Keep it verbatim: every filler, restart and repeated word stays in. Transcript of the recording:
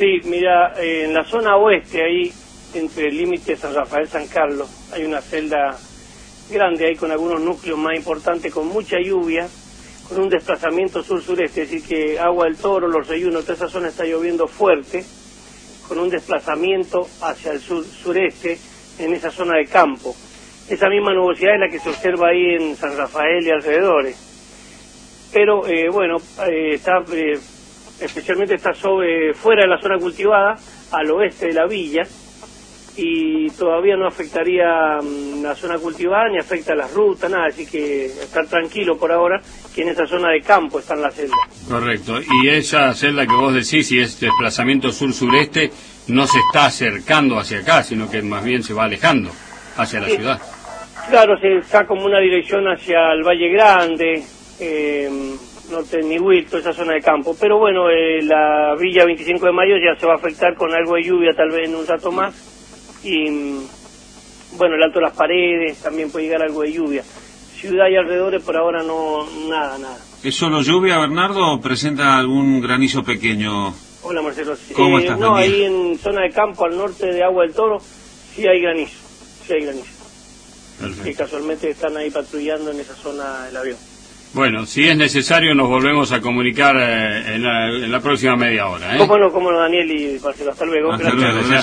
Sí, mira, eh, en la zona oeste, ahí, entre el límite de San Rafael San Carlos, hay una celda grande ahí con algunos núcleos más importantes, con mucha lluvia, con un desplazamiento sur-sureste, es decir que Agua del Toro, Los Reyunos, toda esa zona está lloviendo fuerte, con un desplazamiento hacia el sur-sureste, en esa zona de campo. Esa misma nubosidad es la que se observa ahí en San Rafael y alrededores. Pero, eh, bueno, eh, está, eh, especialmente está sobre, fuera de la zona cultivada, al oeste de la villa, y todavía no afectaría um, la zona cultivada, ni afecta las rutas, nada, así que estar tranquilo por ahora, que en esa zona de campo está en la celda. Correcto, y esa celda que vos decís, si es desplazamiento sur-sureste, no se está acercando hacia acá, sino que más bien se va alejando hacia la sí, ciudad. Claro, se está como una dirección hacia el Valle Grande, eh, norte de Nihuil, toda esa zona de campo, pero bueno, eh, la Villa veinticinco de Mayo ya se va a afectar con algo de lluvia tal vez en un rato más, y bueno, el Alto de las Paredes también puede llegar algo de lluvia. Ciudad y alrededores por ahora no, nada, nada. ¿Es solo lluvia, Bernardo, o presenta algún granizo pequeño? Hola, Marcelo. ¿Cómo eh, estás? No, Buen día. ahí en zona de campo, al norte de Agua del Toro, sí hay granizo, sí hay granizo. Perfecto. Que casualmente están ahí patrullando en esa zona el avión. Bueno, si es necesario nos volvemos a comunicar eh, en, la, en la próxima media hora, ¿eh? Cómo no, cómo no, Daniel y Marcelo, hasta luego. Hasta Gracias. luego, gracias.